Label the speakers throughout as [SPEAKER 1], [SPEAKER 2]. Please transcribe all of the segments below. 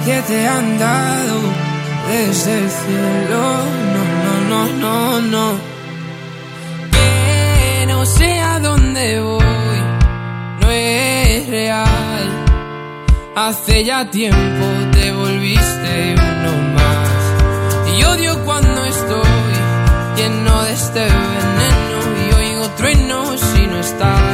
[SPEAKER 1] que te han dado desde el cielo. No. Que no sé a dónde voy, no es real. Hace ya tiempo te volviste uno más. Y odio cuando estoy lleno de este veneno y oigo truenos si no estás.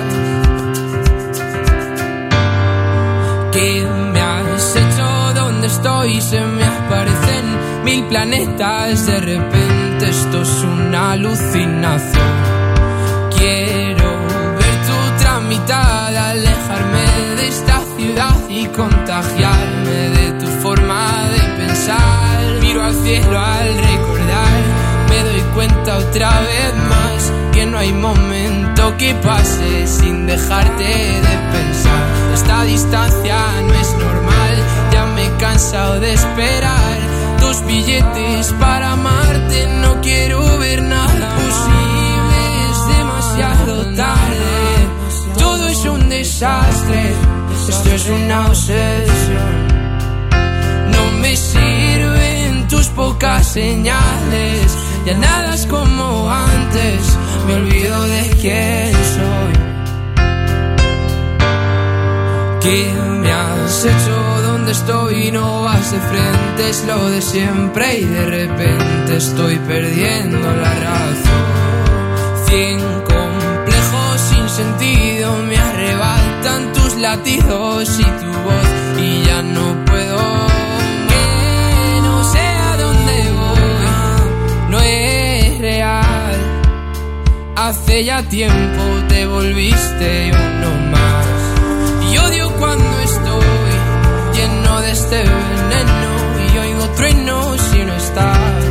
[SPEAKER 1] ¿Qué me has hecho? ¿Dónde estoy? Se me aparecen 1000 planetas. De repente esto es una alucinación. Quiero ver tu tramitada, alejarme de esta ciudad y contagiarme de tu forma de pensar. Miro al cielo al recordar, me doy cuenta otra vez más que no hay momento que pase sin dejarte de pensar. Esta distancia no es normal, ya me he cansado de esperar tus billetes para amarte. No quiero ver nada posible, es demasiado tarde. Todo es un desastre, esto es una obsesión. No me sirven tus pocas señales, ya nada es como antes, me olvido de quién soy. ¿Qué me has hecho? ¿Dónde estoy? No vas de frente, es lo de siempre y de repente estoy perdiendo la razón. 100 complejos sin sentido me arrebatan tus latidos y tu voz y ya no puedo. Que no sé a dónde voy, no es real. Hace ya tiempo te volviste uno más. Y odio cuando estoy lleno de este veneno y oigo truenos si no estás.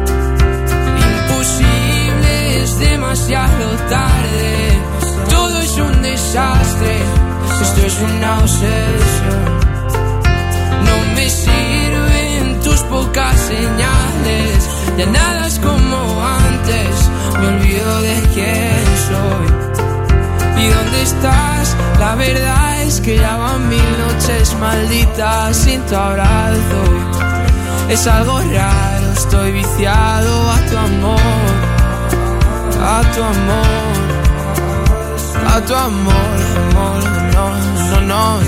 [SPEAKER 1] Imposible, es demasiado tarde. Todo es un desastre, esto es una obsesión. No me sirven tus pocas señales, ya nada es como antes, me olvido de quién soy. ¿Y dónde estás? La verdad es que ya van 1000 noches malditas sin tu abrazo. Es algo raro, estoy viciado a tu amor, a tu amor, a tu amor, amor, no.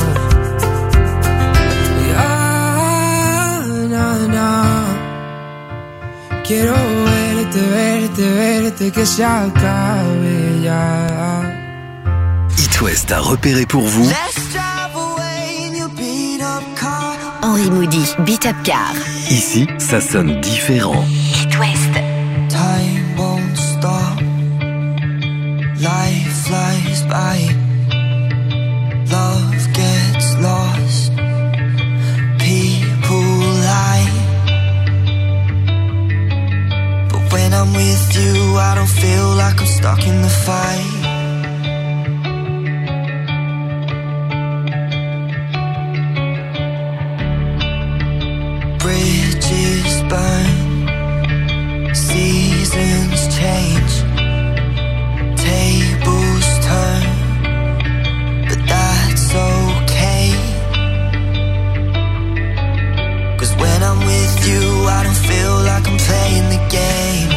[SPEAKER 1] Quiero verte, que se acabe ya.
[SPEAKER 2] It West a repéré pour vous
[SPEAKER 3] Henri Moody, Beat Up Car.
[SPEAKER 2] Ici, ça sonne différent.
[SPEAKER 3] It West.
[SPEAKER 4] Time won't stop. Life flies by. Love gets lost. People lie. But when I'm with you, I don't feel like I'm stuck in the fight. Bridges burn, seasons change, tables turn, but that's okay. 'Cause when I'm with you, I don't feel like I'm playing the game.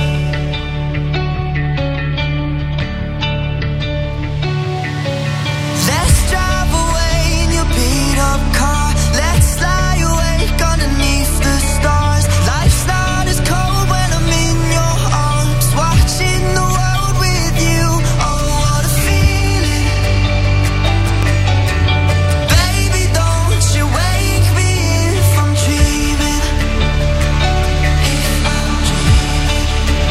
[SPEAKER 4] Let's drive away in your beat up car. Let's fly awake underneath the stars. Life's not as cold when I'm in your arms, watching the world with you. Oh, what a feeling. Baby, don't you wake me if I'm dreaming. If I'm dreaming.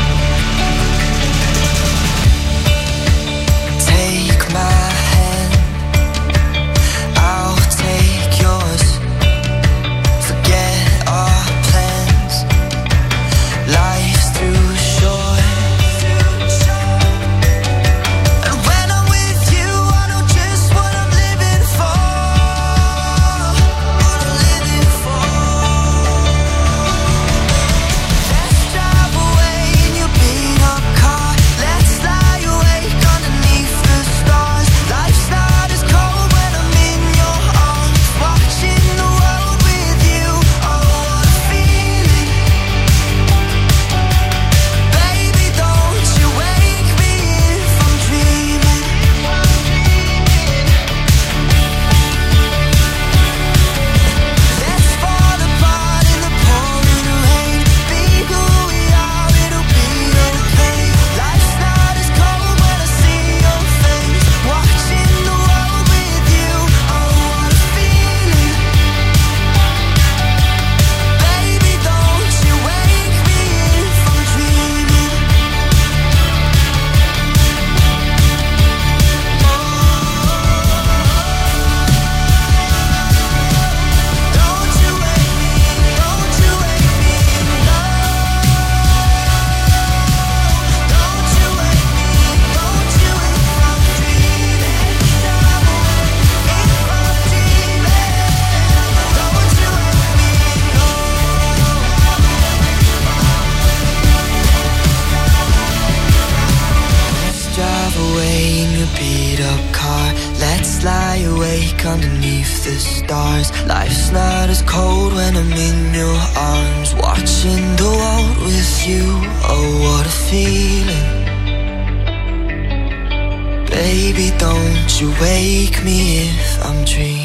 [SPEAKER 4] stars. Life's not as cold when I'm in your arms, watching the world with you. Oh, what a feeling. Baby, don't you wake me if I'm dreaming.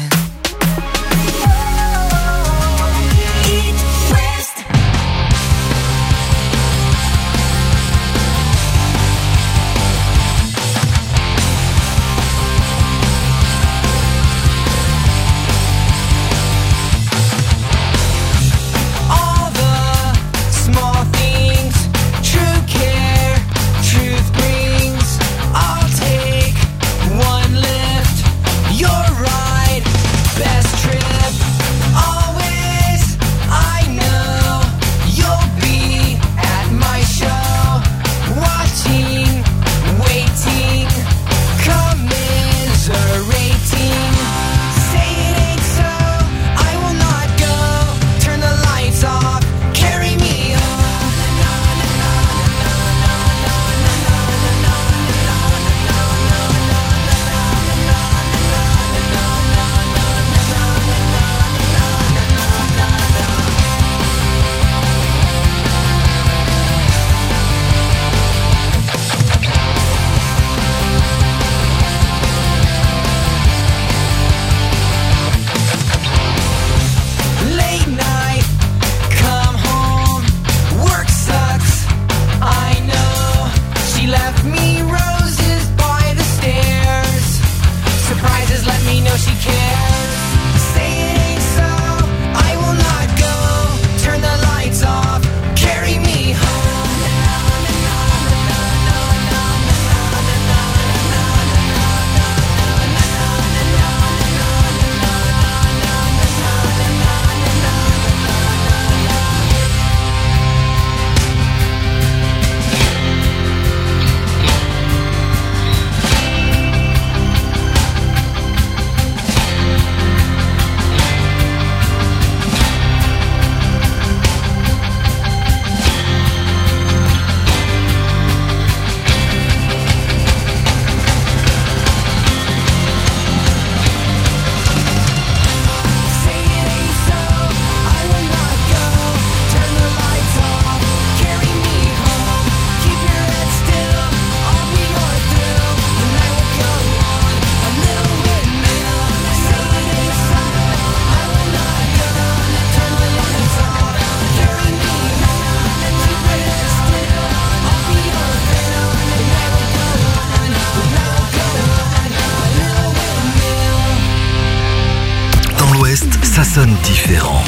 [SPEAKER 2] Ça sonne différent.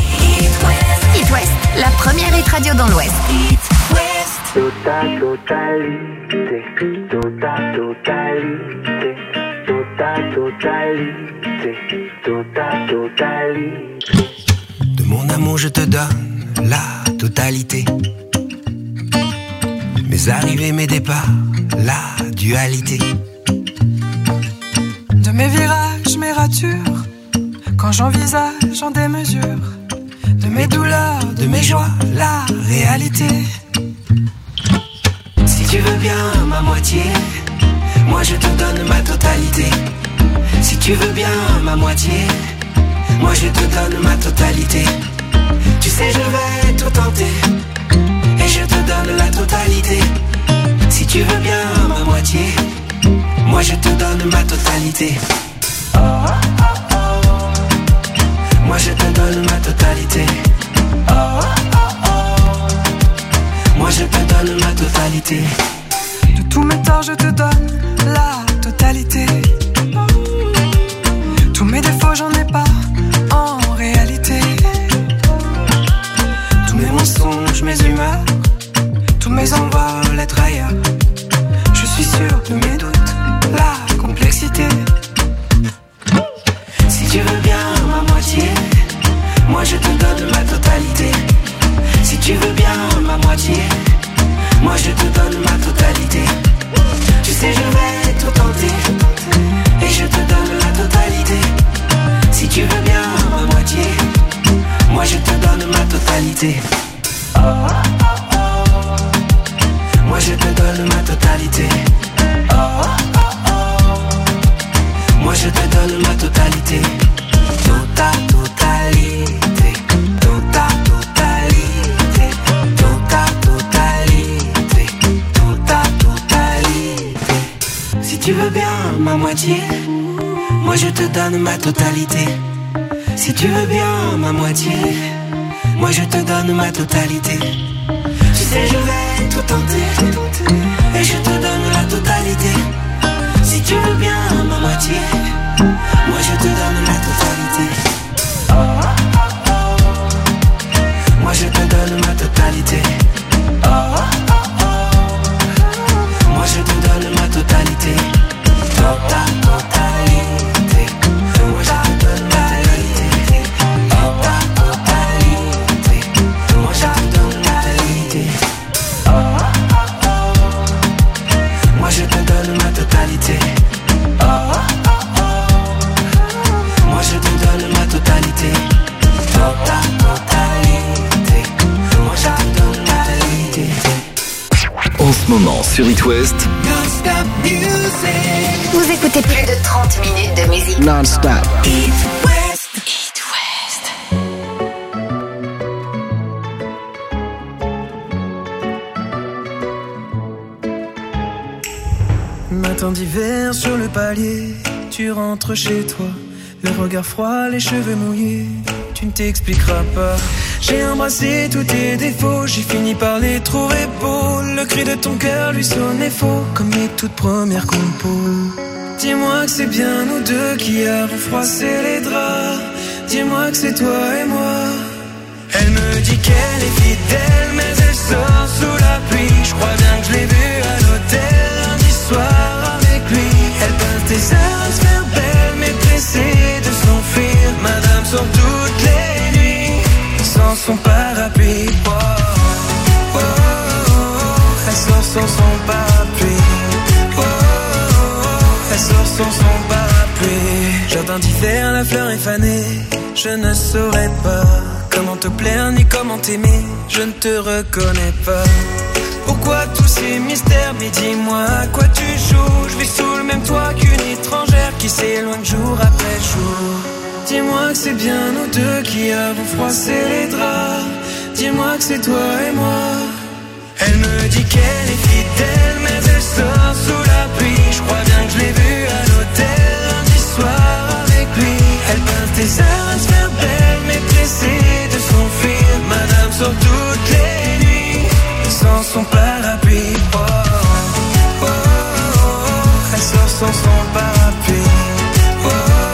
[SPEAKER 3] It West, la première hit radio dans l'Ouest.
[SPEAKER 5] Totalité. De mon amour, je te donne la totalité. Mes arrivées, mes départs, la dualité.
[SPEAKER 6] De mes virages, mes ratures, quand j'envisage en démesure, de mes douleurs, de mes joies, la réalité.
[SPEAKER 5] Si tu veux bien ma moitié, moi je te donne ma totalité. Si tu veux bien ma moitié, moi je te donne ma totalité. Tu sais je vais tout tenter, et je te donne la totalité. Si tu veux bien ma moitié, moi je te donne ma totalité. Moi je te donne ma totalité. Moi je te donne ma totalité.
[SPEAKER 6] De tous mes torts je te donne la totalité. Tous mes défauts j'en ai pas en réalité. Tous mes mensonges, mes humeurs, tous mes envols, les trahilleurs. Je suis sûr de mes doutes, la complexité. Si tu veux bien ma moitié, moi je te donne ma totalité. Si tu veux bien ma moitié, moi je te donne ma totalité. Tu sais je vais tout tenter, et je te donne la totalité. Si tu veux bien ma moitié, moi je te donne ma totalité. Moi je te donne ma totalité. Moi je te donne ma totalité.
[SPEAKER 5] ma moitié, moi je te donne ma totalité. Si tu veux bien ma moitié, moi je te donne ma totalité. Tu sais je vais tout tenter, et je te donne la totalité. Si tu veux bien ma moitié, moi je te donne la totalité. Moi je te donne ma totalité. Moi je te donne ma totalité. Ta totalité. Moi je te donne ma totalité. Ta totalité. Moi je te donne ma totalité. Moi je te donne ma totalité. Moi je te donne ma totalité. Ta totalité. Moi je te donne ma totalité.
[SPEAKER 2] En ce moment sur It West,
[SPEAKER 5] Non-stop music.
[SPEAKER 3] Vous écoutez plus de 30 minutes de musique.
[SPEAKER 7] Non-stop.
[SPEAKER 5] It West.
[SPEAKER 3] It West.
[SPEAKER 8] Matin d'hiver sur le palier, tu rentres chez toi, le regard froid, les cheveux mouillés, tu ne t'expliqueras pas. J'ai embrassé tous tes défauts, j'ai fini par les trouver beaux. Le cri de ton cœur lui sonnait faux, comme les toutes premières compos. Dis-moi que c'est bien nous deux qui avons froissé les draps. Dis-moi que c'est toi et moi. Elle me dit qu'elle est fidèle, mais elle sort sous la pluie. Je crois bien que je l'ai vue à l'hôtel lundi soir avec lui. Elle pince des airs à se faire belle, mais pressée de s'enfuir. Madame sort toutes les nuits sans son parapluie. Oh, oh, oh, oh. Elle sort sans son parapluie. Oh, oh, oh. Elle sort sans son parapluie. Jardin d'hiver, la fleur est fanée. Je ne saurais pas comment te plaire ni comment t'aimer. Je ne te reconnais pas. Pourquoi tous ces mystères? Mais dis-moi à quoi tu joues. Je vis sous le même toit qu'une étrangère qui s'éloigne jour après jour. Dis-moi que c'est bien nous deux qui avons froissé les draps. Dis-moi que c'est toi et moi. Elle me dit qu'elle est fidèle, mais elle sort sous la pluie. Je crois bien que je l'ai vue à l'hôtel lundi soir avec lui. Elle pince des airs à se faire belle, mais pressée de s'enfuir. Madame sort toutes les nuits sans son parapluie. Oh, oh, oh, oh. Elle sort sans son parapluie. Oh, oh,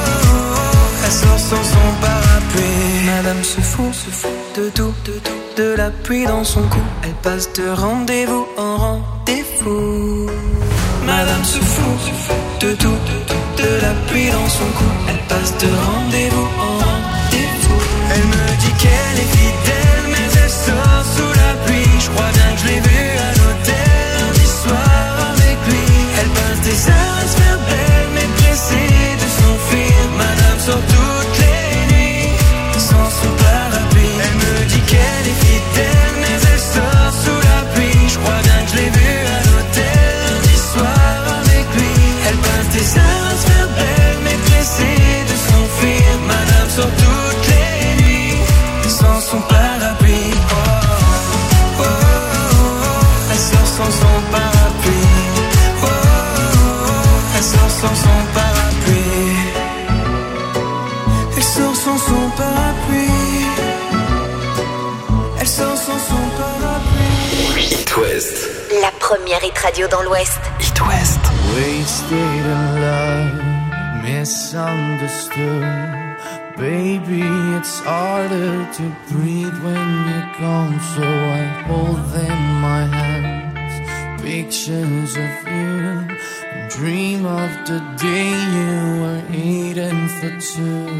[SPEAKER 8] oh. Elle sort sans son parapluie. Madame se fout de tout, de la pluie dans son cou. Elle passe de rendez-vous en rendez-vous. Madame se fout de tout, de la pluie dans son cou. Elle passe de rendez-vous en rendez-vous. Elle me dit qu'elle est fidèle, mais elle sort sous la pluie. Je crois bien que je l'ai vue à l'hôtel lundi soir avec lui. Elle pince des airs à se faire belle, mais pressée de s'enfuir. Madame sort toutes les nuits sans son parapluie. Elle me dit qu'elle est fidèle, mais elle sort sous la pluie. Je crois bien que je l'ai vue à l'hôtel lundi soir avec lui. Elle pince des airs à se faire belle, mais pressée de s'enfuir. Madame sort toutes les nuits sans son parapluie. Oh, oh, oh, oh. Elle sort sans son parapluie. Oh, oh, oh. Elle sort sans son parapluie. Elle sort sans son parapluie. Elle sort sans son parapluie.
[SPEAKER 2] It West.
[SPEAKER 3] La première hit radio dans l'Ouest.
[SPEAKER 2] It West.
[SPEAKER 1] Wasted in love, misunderstood. Baby, it's harder to breathe when you're gone. So I hold in my hands pictures of you, and dream of the day you were eating for two.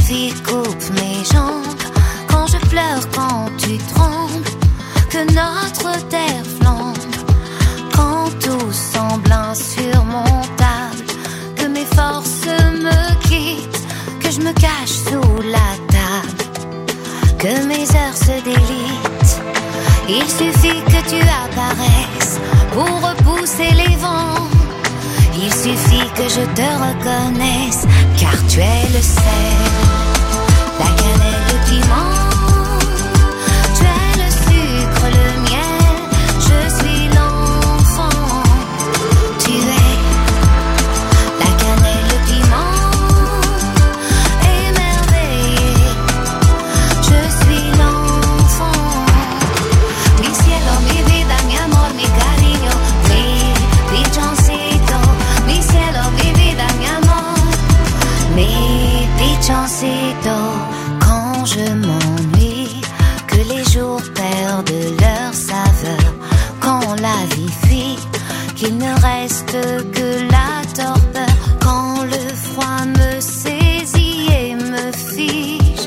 [SPEAKER 7] vie coupe mes jambes, quand je pleure, quand tu trembles, que notre terre flambe, quand tout semble insurmontable, que mes forces me quittent, que je me cache sous la table, que mes heures se délitent. Il suffit que tu apparaisses pour repousser les vents. Il suffit que je te reconnaisse, car tu es le sel, la cannelle, le piment. Tu es le sucre, le miel, je suis l'enfant. Tu es la cannelle, le piment, émerveillé. Je suis l'enfant. Mi cielo, mi vida, mi amor, mi cariño, mi pichoncito. Mi cielo, mi vida, mi amor, mi pichoncito. Quand je m'ennuie, que les jours perdent leur saveur, quand la vie fuit, qu'il ne reste que la torpeur, quand le froid me saisit et me fige,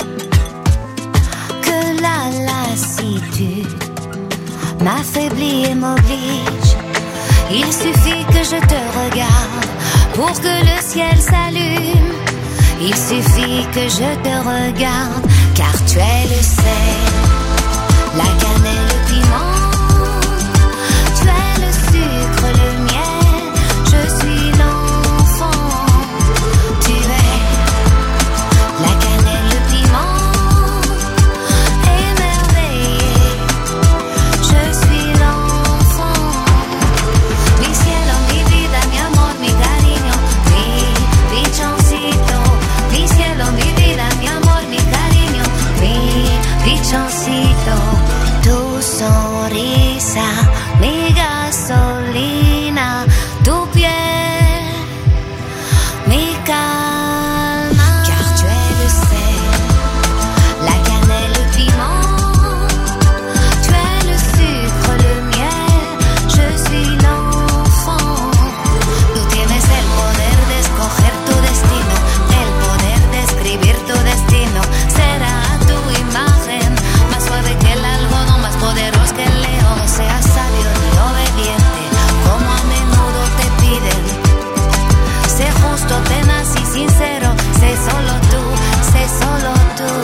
[SPEAKER 7] que la lassitude m'affaiblit et m'oblige. Il suffit que je te regarde pour que le ciel s'allume. Il suffit que je te regarde, car tu es le sel, la cannelle, le piment. Tu es le sucre, le miel, je suis l'enfant. Tu es la cannelle, le piment, émerveillé. Je suis l'enfant. Mi cielo, mi vida, mi amor, mi cariño, mi pichoncito. Mi cielo, mi vida, mi amor, mi cariño, mi pichoncito. Tu sonrisa, mi gasolina, tu piel, mi calma. Car tu es le sel, la cannelle, le piment. Tu es le sucre, le miel, je suis l'enfant. Tú tienes el poder de escoger tu destino, el poder de escribir tu destino. Será tu imagen, más suave que el algodón, más poderoso que el león. Seas sabio y obediente, como a menudo te piden. Sé justo, tenaz y sincero, sé solo tú, sé solo tú.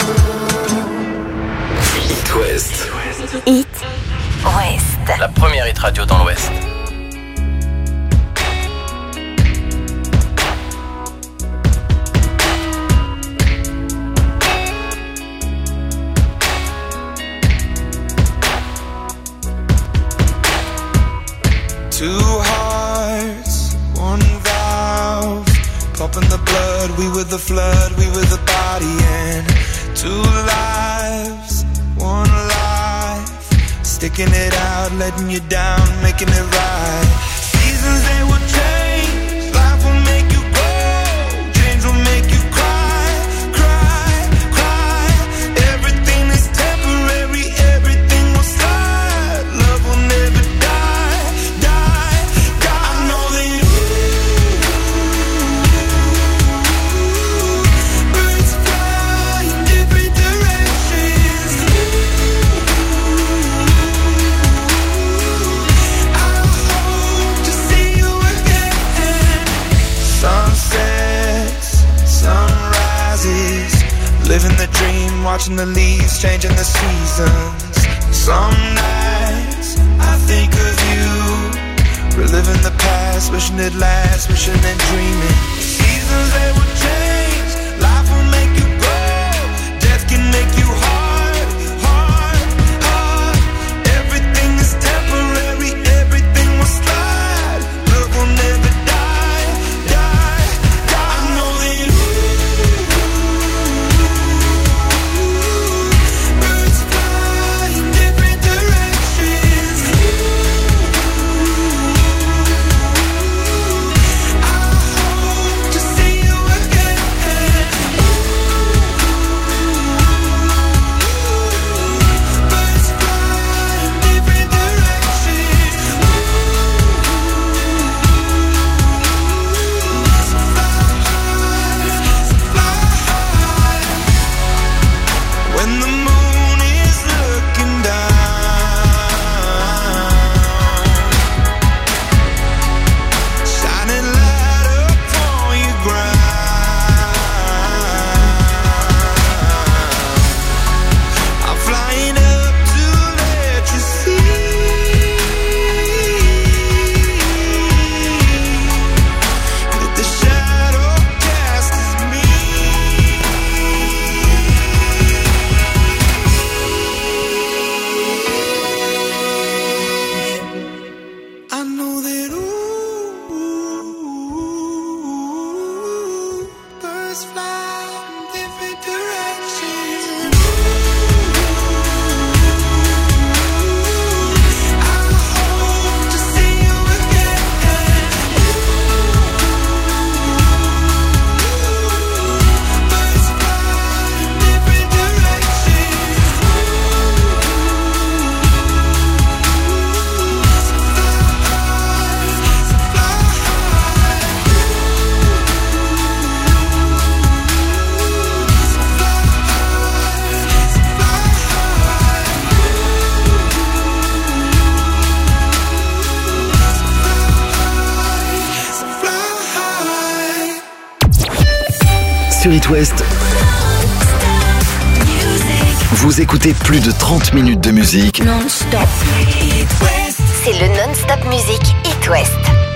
[SPEAKER 2] It West.
[SPEAKER 3] It West.
[SPEAKER 9] La première hit radio dans l'Ouest.
[SPEAKER 10] Two hearts, one valve, pumping the blood, we were the flood, we were the body, and two lives, one life, sticking it out, letting you down, making it right. Seasons they will change, life will make you grow, change will make you cry, cry, cry. Everything is temporary, everything will slide, love will never die, die, die. I know that birds fly in different directions. I hope to see you again. Sunsets, sunrises, living the dream, watching the leaves, changing the seasons. Some nights I think of you, reliving the past, wishing it lasts, wishing and dreaming. Seasons they will change, life will make you grow, death can make you hard, hard, hard. Everything is temporary, everything will slide, love will never die, die, die. I know that birds fly in different directions. I hope to see you again.
[SPEAKER 2] Sur It West, vous écoutez plus de 30 minutes de musique
[SPEAKER 3] Non-stop. C'est le non-stop musique It West.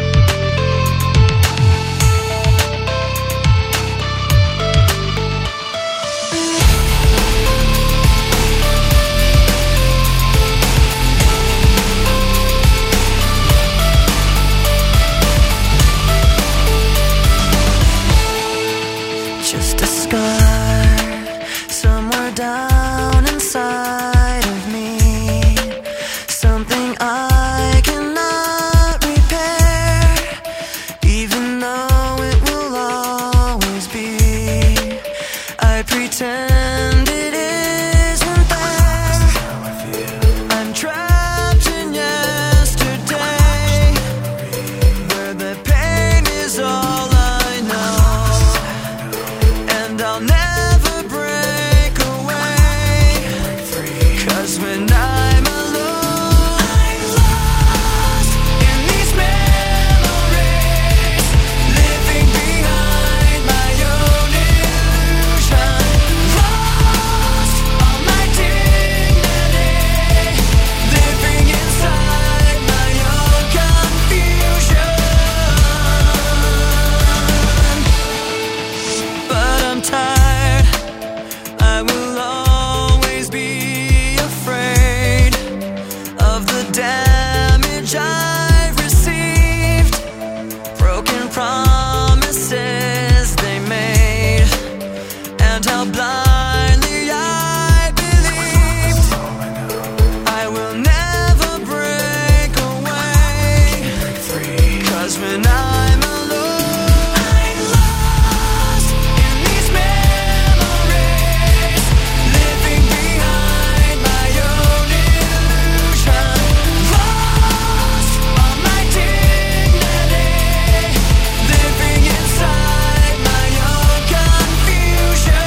[SPEAKER 4] Just a scar somewhere down inside of me, something I cannot repair, even though it will always be. I pretend it isn't there. I'm trapped in yesterday, where the pain is all I know. And I'll never break away, 'cause when I'm alone, I'm lost in these memories, living behind my own illusion, lost all my dignity, living inside my own confusion. But I'm tired, I will always be afraid of the damage I've received, broken promises they made, and how blindly I believed. I will never break away, 'cause when I'm alone, I'm lost in these memories, living behind my own illusion, lost all my dignity, living inside my own confusion.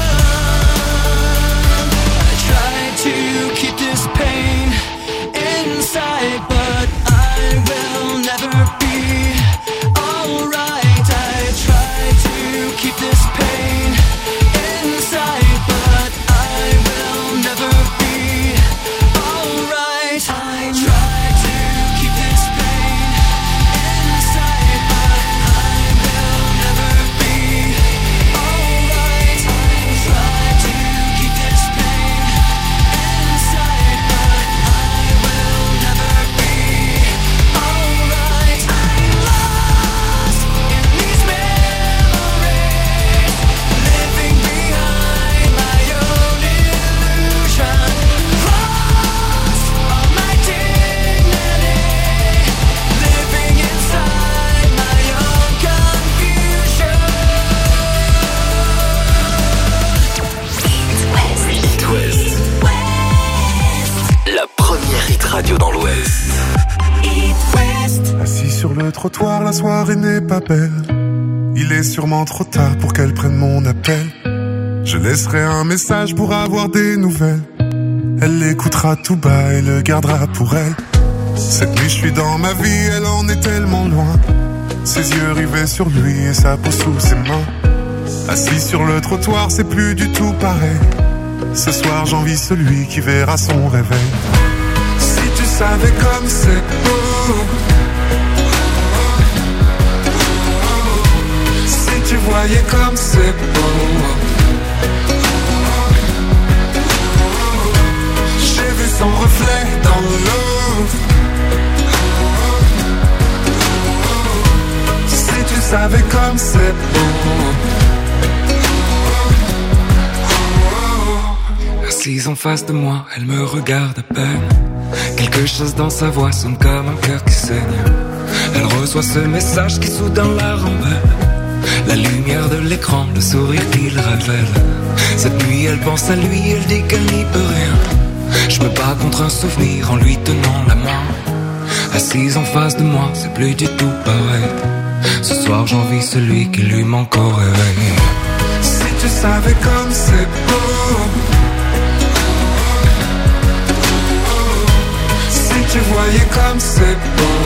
[SPEAKER 4] I try to keep this pain inside, but I will never be alright. I try to keep this pain inside, but I will never be alright. I try to keep this pain inside, but I will never be alright. I try to keep this pain inside, but I will never be alright. I'm lost in these memories, living behind my own illusion, lost all my dignity, living inside my own confusion.
[SPEAKER 2] It West. La première hit radio dans l'Ouest.
[SPEAKER 11] Assis sur le trottoir, la soirée n'est pas belle. Il est sûrement trop tard pour qu'elle prenne mon appel. Je laisserai un message pour avoir des nouvelles. Elle l'écoutera tout bas et le gardera pour elle. Cette nuit je suis dans ma vie, elle en est tellement loin. Ses yeux rivés sur lui et sa peau sous ses mains. Assis sur le trottoir, c'est plus du tout pareil. Ce soir j'envie celui qui verra son réveil. Si tu savais comme c'est beau, si tu voyais comme c'est beau. J'ai vu son reflet dans l'eau. Si tu savais comme c'est beau.
[SPEAKER 12] Assise en face de moi, elle me regarde à peine. Quelque chose dans sa voix sonne comme un cœur qui saigne. Elle reçoit ce message qui soudain la rembelle. La lumière de l'écran, le sourire qu'il révèle. Cette nuit elle pense à lui, elle dit qu'elle n'y peut rien. Je me bats contre un souvenir en lui tenant la main. Assise en face de moi, c'est plus du tout pareil. Ce soir j'envie celui qui lui manque au réveil.
[SPEAKER 11] Si tu savais comme c'est beau. Si tu voyais comme c'est beau.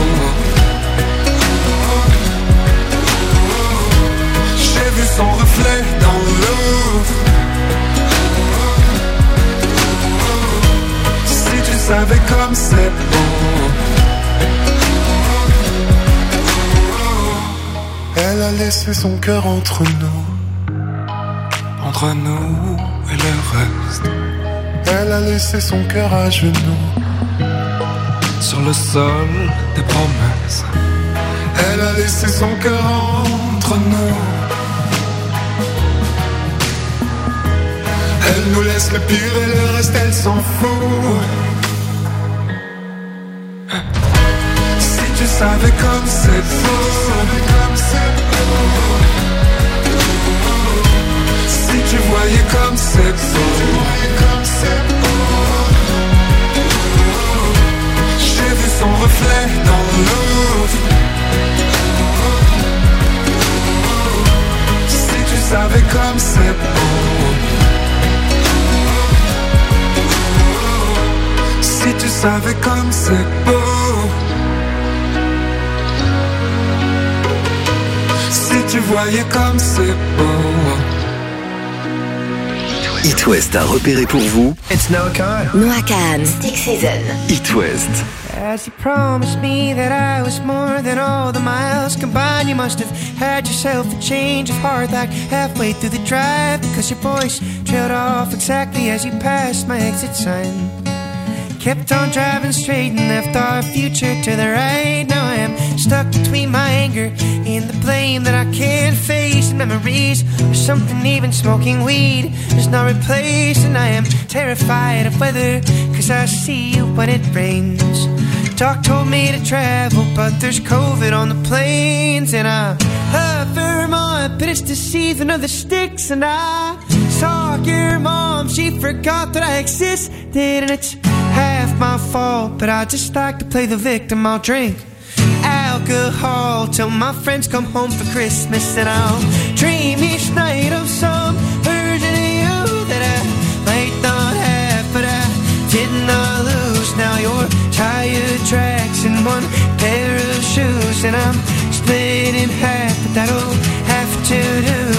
[SPEAKER 11] J'ai vu son reflet dans
[SPEAKER 12] comme c'est beau.
[SPEAKER 11] Elle a laissé son cœur entre nous
[SPEAKER 12] et le reste.
[SPEAKER 11] Elle a laissé son cœur à genoux
[SPEAKER 12] sur le sol des promesses.
[SPEAKER 11] Elle a laissé son cœur entre nous. Elle nous laisse le pire et le reste elle s'en fout.
[SPEAKER 12] Si tu savais comme c'est beau, si tu voyais comme c'est beau, j'ai vu son reflet dans l'eau. Si tu savais comme c'est beau, si tu savais comme c'est beau, si tu voyais comme c'est beau.
[SPEAKER 2] It West a repéré pour vous.
[SPEAKER 3] It's Noah Kahan. Noah Kahan. Stick Season.
[SPEAKER 2] It West.
[SPEAKER 13] As you promised me that I was more than all the miles combined, you must have had yourself a change of heart like halfway through the drive, because your voice trailed off exactly as you passed my exit sign. Kept on driving straight and left our future to the right. Now I am stuck between my anger and the blame that I can't face, and memories or something even smoking weed is not replaced. And I am terrified of weather, cause I see you when it rains. Doc told me to travel, but there's COVID on the planes. And I love Vermont, but it's the season of the sticks. And I saw your mom, she forgot that I existed, and it's half my fault, but I just like to play the victim. I'll drink alcohol till my friends come home for Christmas, and I'll dream each night of some version of you that I might not have, but I did not lose. Now you're tire tracks and one pair of shoes, and I'm split in half, but that'll have to do.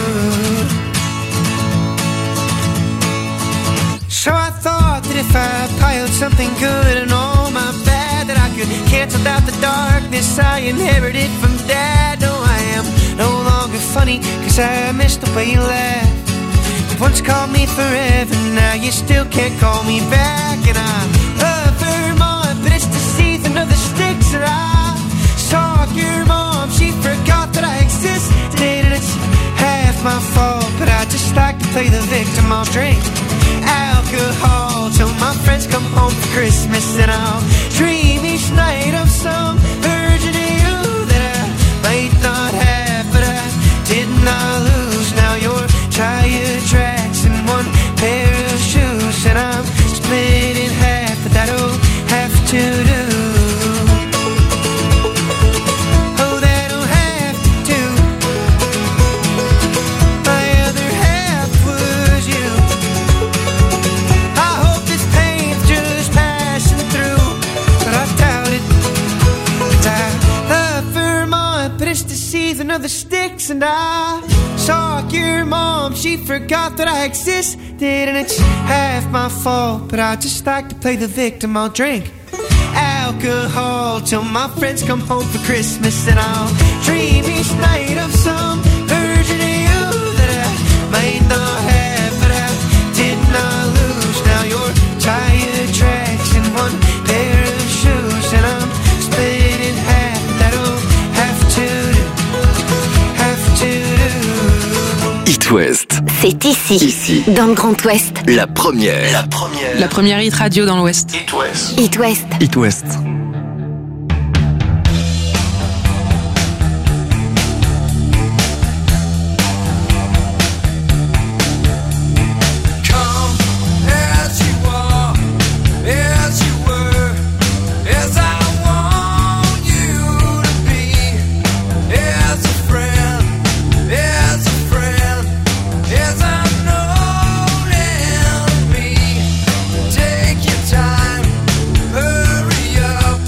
[SPEAKER 13] So I thought that if I piled something good and all my bad, that I could cancel out the darkness I inherited from Dad. No, I am no longer funny, cause I miss the way you laugh. You once called me forever, now you still can't call me back. And I love Vermont, but it's the season of the sticks. And I saw your mom, she forgot that I existed, and it's half my fault, but I just like to play the victim. I'll drink alcohol till my friends come home for Christmas, and I'll dream each night of some version of you that I might not have, but I did not lose. Now you're tire tracks and one pair of shoes, and I'm split in half, but that'll have to do. Oh, that'll have to do. My other half was you. I hope this pain's just passing through, but I doubt it. 'Cause I love Vermont, but it's the season of the sticks. And I saw your mom, she forgot that I existed, and it's half my fault, but I just like to play the victim. I'll drink alcohol till my friends come home for Christmas, and I'll dream each night of some version of you that I might not have, but I did not lose. Now you're tire tracks and one pair of shoes, and I'm split in half. That'll have to do, have to do.
[SPEAKER 2] It West.
[SPEAKER 3] C'est ici, dans le Grand Ouest.
[SPEAKER 2] La première.
[SPEAKER 14] La première hit radio dans l'Ouest.
[SPEAKER 2] It West.
[SPEAKER 3] It West.
[SPEAKER 2] It West.
[SPEAKER 10] Take your time, hurry up.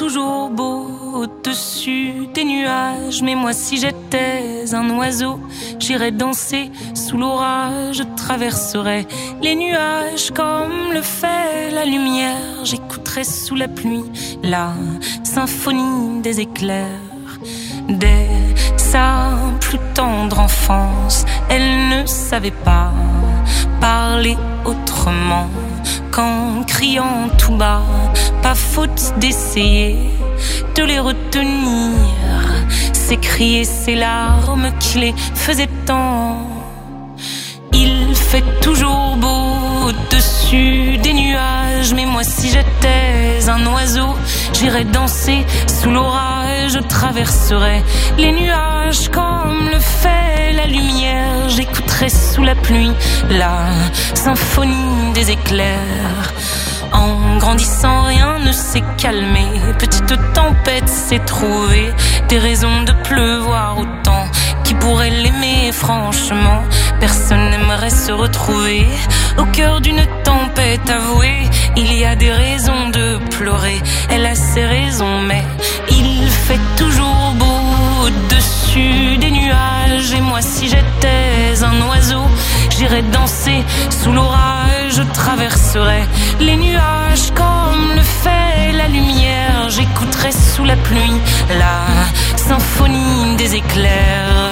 [SPEAKER 15] toujours beau au-dessus des nuages. Mais moi si j'étais un oiseau, j'irais danser sous l'orage. Je traverserais les nuages comme le fait la lumière. J'écouterais sous la pluie la symphonie des éclairs. Dès sa plus tendre enfance, elle ne savait pas parler autrement qu'en criant tout bas. Pas faute d'essayer de les retenir, ces cris et ces larmes qui les faisaient tant. Il fait toujours beau au-dessus des nuages. Mais moi si j'étais un oiseau, j'irais danser sous l'orage. Je traverserais les nuages comme le fait la lumière. J'écouterais sous la pluie la symphonie des éclairs. En grandissant, rien ne s'est calmé. Petite tempête s'est trouvée des raisons de pleuvoir autant. Qui pourrait l'aimer franchement? Personne n'aimerait se retrouver au cœur d'une tempête avouée. Il y a des raisons de pleurer, elle a ses raisons, mais il fait toujours beau au-dessus des nuages. Et moi si j'étais un oiseau, j'irais danser sous l'orage. Je traverserais les nuages comme le fait la lumière. J'écouterais sous la pluie la symphonie des éclairs.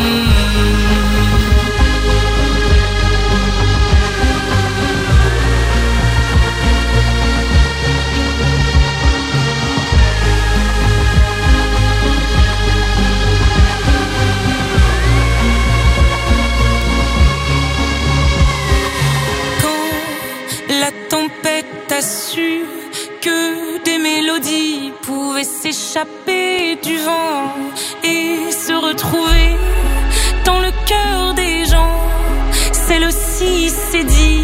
[SPEAKER 15] T'as su que des mélodies pouvaient s'échapper du vent et se retrouver dans le cœur des gens. Celle-ci s'est dit,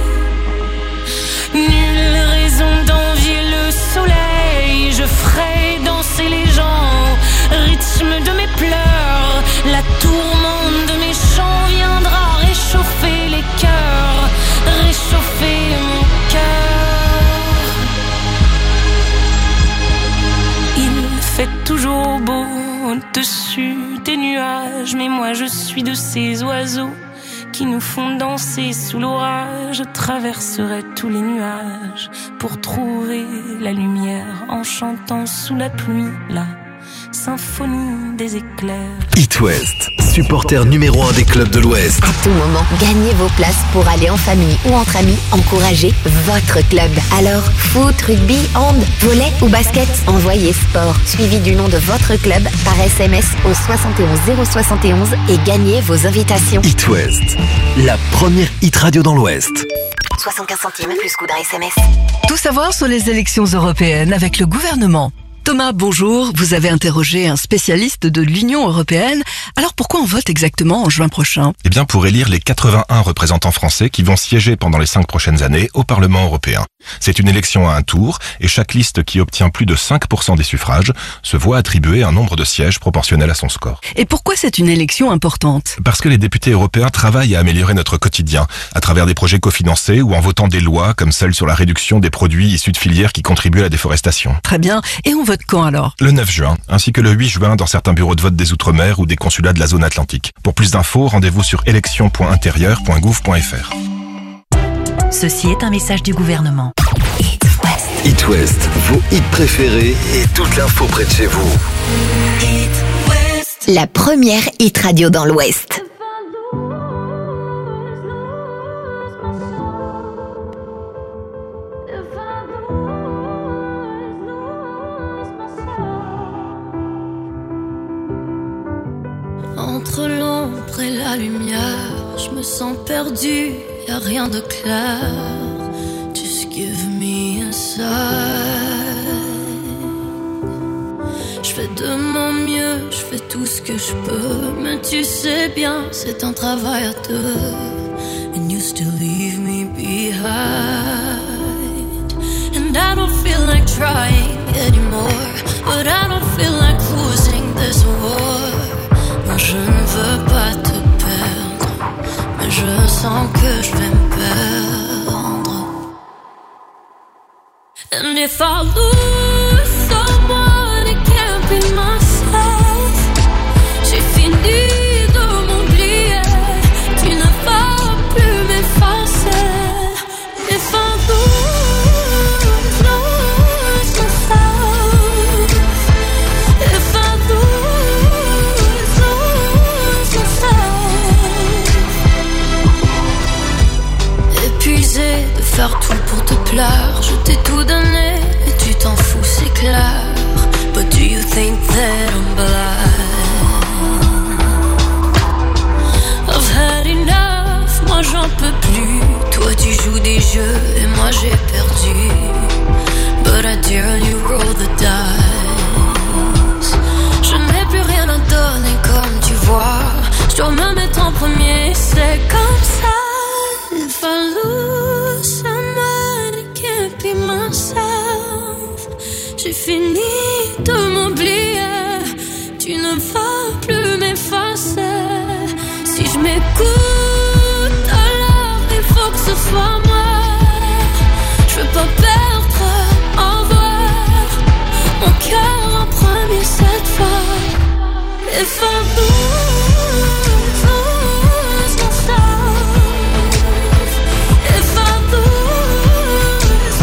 [SPEAKER 15] nulle raison d'envier le soleil. Je ferai danser les gens au rythme de mes pleurs. La tourmente de mes chants viendra réchauffer les cœurs, réchauffer mon cœur. Fait toujours beau au-dessus des nuages. Mais moi je suis de ces oiseaux qui nous font danser sous l'orage. Je traverserai tous les nuages pour trouver la lumière en chantant sous la pluie la symphonie des éclairs.
[SPEAKER 2] It West, supporter numéro 1 des clubs de l'Ouest.
[SPEAKER 3] À tout moment, gagnez vos places pour aller en famille ou entre amis encourager votre club. Alors, foot, rugby, hand, volley ou basket, envoyez sport suivi du nom de votre club par SMS au 71 071 et gagnez vos invitations.
[SPEAKER 2] It West, la première hit radio dans l'Ouest.
[SPEAKER 3] 75 centimes plus coût d'un SMS.
[SPEAKER 16] Tout savoir sur les élections européennes avec le gouvernement. Thomas, bonjour. Vous avez interrogé un spécialiste de l'Union européenne. Alors pourquoi on vote exactement en juin prochain?
[SPEAKER 17] Eh bien pour élire les 81 représentants français qui vont siéger pendant les 5 prochaines années au Parlement européen. C'est une élection à un tour et chaque liste qui obtient plus de 5% des suffrages se voit attribuer un nombre de sièges proportionnel à son score.
[SPEAKER 16] Et pourquoi c'est une élection importante?
[SPEAKER 17] Parce que les députés européens travaillent à améliorer notre quotidien à travers des projets cofinancés ou en votant des lois comme celle sur la réduction des produits issus de filières qui contribuent à la déforestation.
[SPEAKER 16] Très bien. Et on vote quand alors?
[SPEAKER 17] Le 9 juin, ainsi que le 8 juin dans certains bureaux de vote des Outre-mer ou des consulats de la zone atlantique. Pour plus d'infos, rendez-vous sur élection.intérieur.gouv.fr.
[SPEAKER 18] Ceci est un message du gouvernement.
[SPEAKER 2] It West, vos hits préférés et toute l'info près de chez vous.
[SPEAKER 3] La première hit radio dans l'Ouest.
[SPEAKER 19] Entre l'ombre et la lumière, je me sens perdu, y'a rien de clair. Just give me a sign. Je fais de mon mieux, je fais tout ce que je peux, mais tu sais bien, c'est un travail à deux. And you still leave me behind. And I don't feel like trying anymore, but I don't feel like losing this war. Moi je ne veux pas te perdre, mais je sens que je vais me perdre. And if I lose someone faire tout pour te plaire. Je t'ai tout donné et tu t'en fous, c'est clair. But do you think that I'm blind? I've had enough, moi j'en peux plus. Toi tu joues des jeux et moi j'ai perdu. But I dare you roll the dice. Je n'ai plus rien à donner comme tu vois. Je dois me mettre en premier, c'est comme ça. If I lose someone, I can't be myself. J'ai fini de m'oublier. Tu ne vas plus m'effacer. Si je m'écoute, alors il faut que ce soit moi. Je veux pas perdre en voir mon cœur en premier cette fois. If I lose myself, if I lose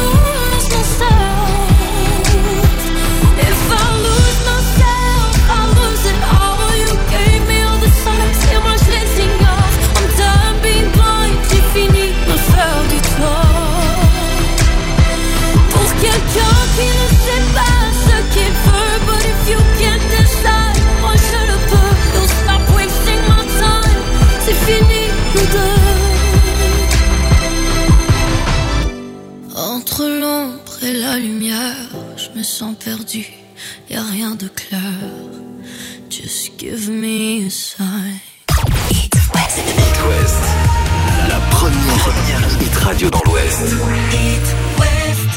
[SPEAKER 19] myself, if I lose myself, I lose it all. You gave me all the signs et moi je les ignore. I'm done being blind, j'ai fini de me faire du tort. Pour quelqu'un qui ne sait pas ce qu'il veut, but if you can't decide, moi je le peux. Don't stop wasting my time, c'est fini nous deux. Entre l'ombre et la lumière, je me sens perdu, y'a rien de clair. Just give me a sign.
[SPEAKER 2] It West, la première hit radio dans l'Ouest.
[SPEAKER 19] It West.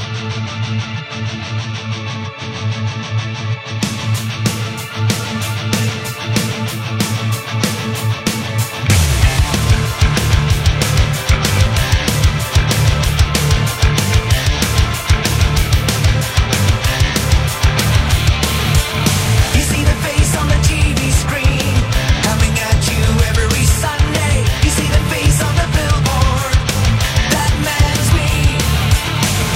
[SPEAKER 5] You see the face on the TV screen, coming at you every Sunday. You see the face on the billboard, that man is me.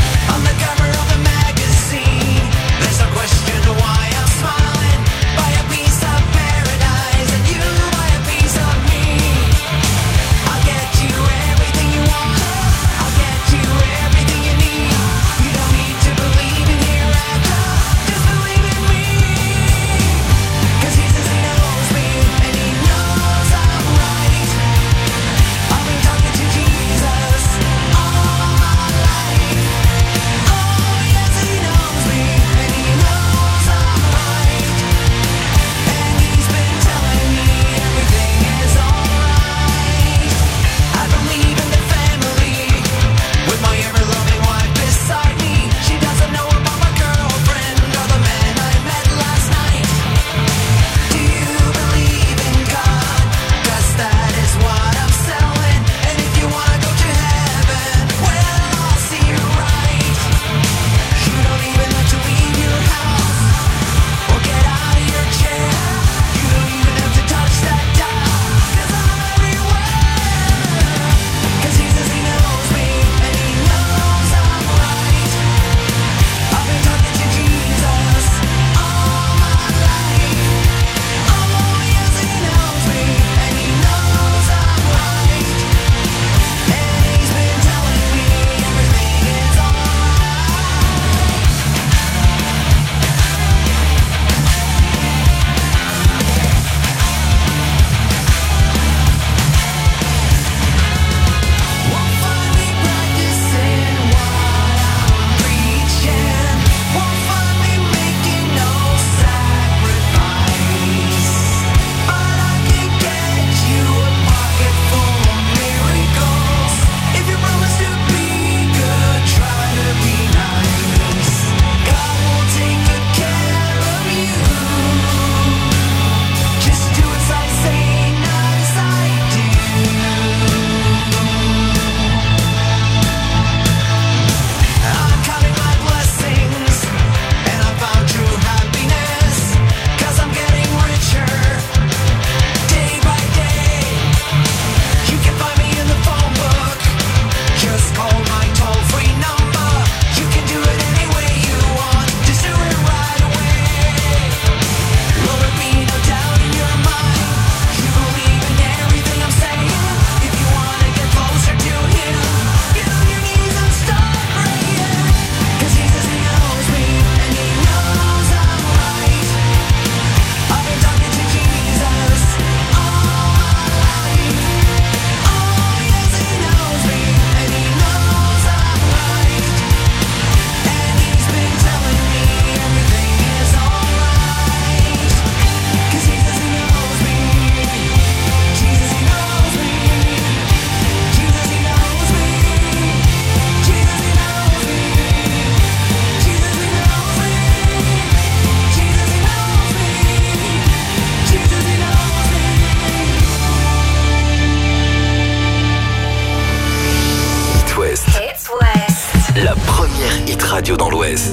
[SPEAKER 2] l'Ouest.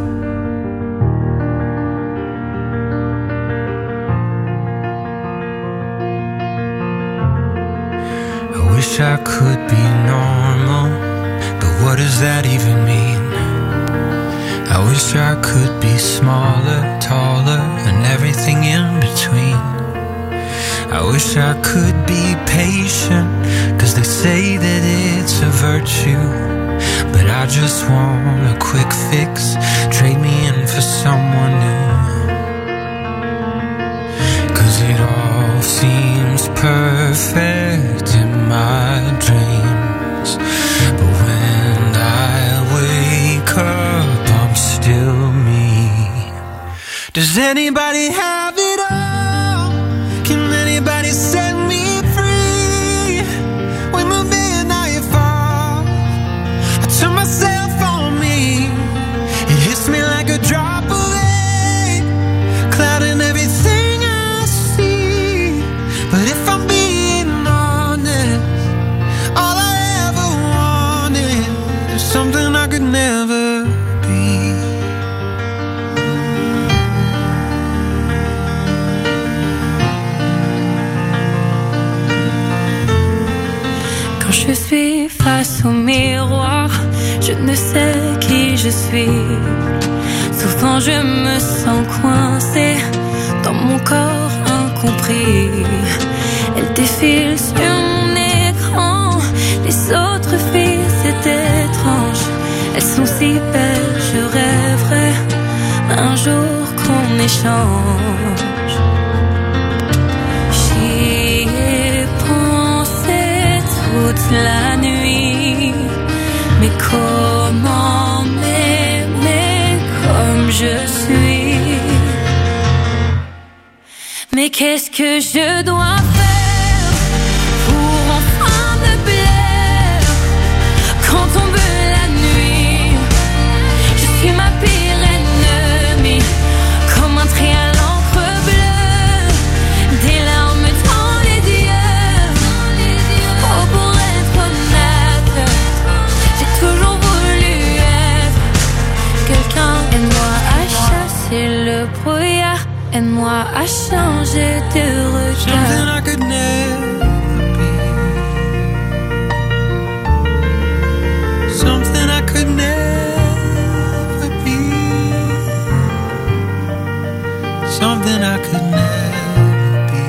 [SPEAKER 20] I wish I could be normal, but what does that even mean? I wish I could be smaller, taller, and everything in between. I wish I could be patient, 'cause they say that it's a virtue. But I just want a quick fix, trade me in for someone new. 'Cause it all seems perfect in my dreams, but when I wake up I'm still me. Does anybody have it all? Can anybody set me free? When the midnight falls, I turn myself on me. It hits me like a drop of rain, clouding everything I see. But if I'm being honest, all I ever wanted is something I could never be.
[SPEAKER 15] Quand je suis face au miroir, je ne sais qui je suis. Souvent je me sens coincée dans mon corps incompris. Elle défile sur mon écran, les autres filles c'est étrange. Elles sont si belles, je rêverais un jour qu'on échange. J'y ai pensé toute la nuit, mais comment m'aimer comme je suis? Mais qu'est-ce que je dois faire pour enfin me plaire? Quand tombe la nuit, je suis ma pire ennemie, comme un trait à l'encre bleue, des larmes dans les yeux. Oh, pour être honnête, j'ai toujours voulu être quelqu'un. Aide-moi à chasser le brouillard, aide-moi à changer de regard.
[SPEAKER 20] Something I could never be. Something I could never be. Something I could never be.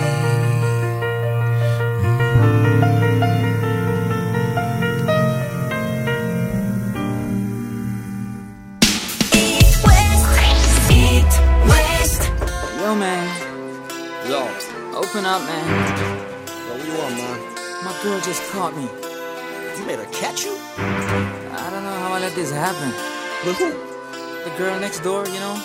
[SPEAKER 21] Eat West.
[SPEAKER 22] Yo, man.
[SPEAKER 23] Yo.
[SPEAKER 22] Open up, man.
[SPEAKER 23] Yo, what you want, man?
[SPEAKER 22] My girl just caught me.
[SPEAKER 23] You made her catch you?
[SPEAKER 22] I don't know how I let this happen.
[SPEAKER 23] With who?
[SPEAKER 22] The girl next door, you know?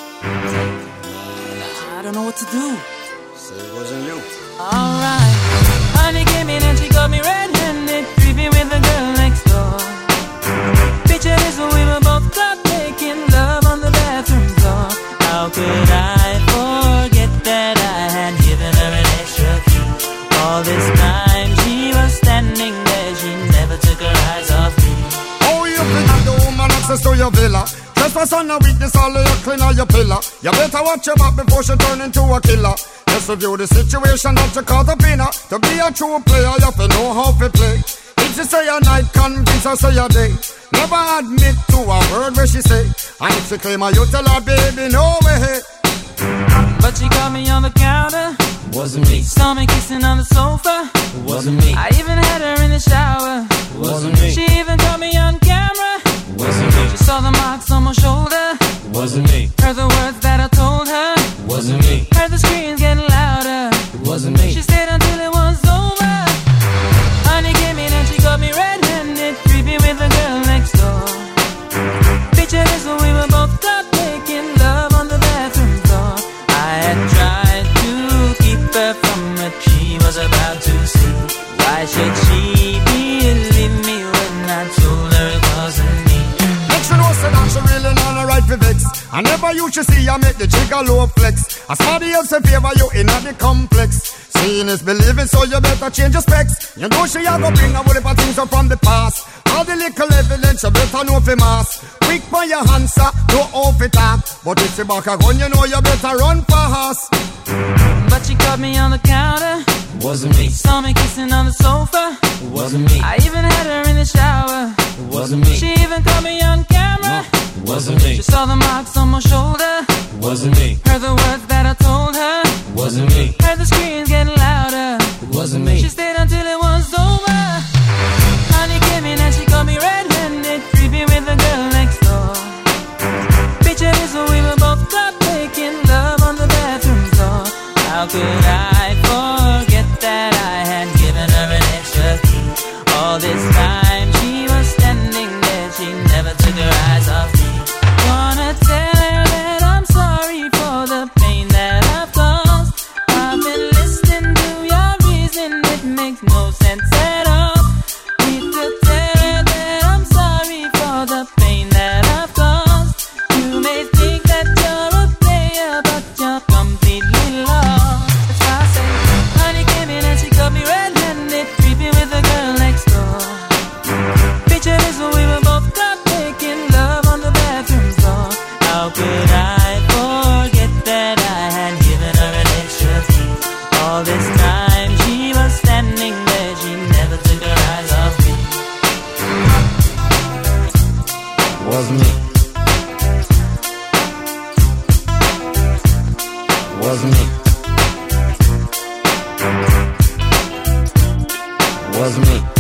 [SPEAKER 22] I don't know what to do.
[SPEAKER 23] Say it wasn't you.
[SPEAKER 22] Alright. Honey came in and she got me red-handed, creepy with the girl next door. Picture this when we were both caught making love on the bathroom floor. How could I forget that I had given her an extra key? All this time she was standing there, she never took her eyes off me.
[SPEAKER 24] Oh, you can have the woman access to your villa. Trespass on a weakness, all of your clean on your pillar. You better watch your back before she turn into a killer. Just review the situation that you caught up in her. To be a true player, you have to know how to play. If she say a night, convince her say a day. Never admit to a word where she say. And if she claim her, you tell her, baby, no way.
[SPEAKER 22] But she caught me on the counter.
[SPEAKER 23] Wasn't me.
[SPEAKER 22] Saw me kissing on the sofa.
[SPEAKER 23] Wasn't me.
[SPEAKER 22] I even had her in the shower.
[SPEAKER 23] Wasn't me.
[SPEAKER 22] She even caught me on camera.
[SPEAKER 23] Wasn't me.
[SPEAKER 22] She saw the marks on my shoulder.
[SPEAKER 23] Wasn't me.
[SPEAKER 22] Heard the words that I told her.
[SPEAKER 23] Wasn't me.
[SPEAKER 22] Heard the screams getting louder.
[SPEAKER 23] Wasn't me.
[SPEAKER 22] She stayed until it was over. Honey came in and she got me red-handed, creepy with the girl next door. Picture this when we were both caught making love on the bathroom floor. I had tried to keep her from what she was about to see. Why should she believe me when I told her it wasn't me?
[SPEAKER 24] Make sure know say that she really not a right for vex. I never you should see I make the jigger low flex. As somebody else in favor you in the complex. Seeing is believing, so you better change your specs. You know she a go bring a whole heap of things up from the past. All the little evidence you better know for mass. Quick by your hands, no off it up. But if you back a gun, you know you better run fast.
[SPEAKER 22] But she caught me on the counter.
[SPEAKER 23] It wasn't me.
[SPEAKER 22] Saw me kissing on the sofa.
[SPEAKER 23] It wasn't me.
[SPEAKER 22] I even had her in the shower.
[SPEAKER 23] It wasn't me.
[SPEAKER 22] She even caught me on camera.
[SPEAKER 23] It wasn't me.
[SPEAKER 22] She saw the marks on my shoulder.
[SPEAKER 23] It wasn't me.
[SPEAKER 22] Heard the words that I told her.
[SPEAKER 23] It wasn't me.
[SPEAKER 22] Heard the screams getting louder.
[SPEAKER 23] It wasn't me.
[SPEAKER 22] She stayed until it was over. Honey came in and she got me red-handed, creepy with the girl next door. Picture this, so we were both caught making love on the bathroom floor. How could I forget that I had given her an extra key? All this time she was standing there, she never took her eyes off me. Wanna tell her that I'm sorry for the pain that I've caused. I've been listening to your reason, it makes no sense at all. Need to tell her that I'm sorry for the pain that I've caused. You may think that you're a player, but you're completely lost. That's why I say, honey came in and she got me red-handed, creepy with the girl next door. Picture this, we were both caught making love on the bathroom floor. How could I forget that I had given her an extra key? All this time she was standing there, she never took her eyes off me.
[SPEAKER 23] It wasn't me. It wasn't me. It wasn't me.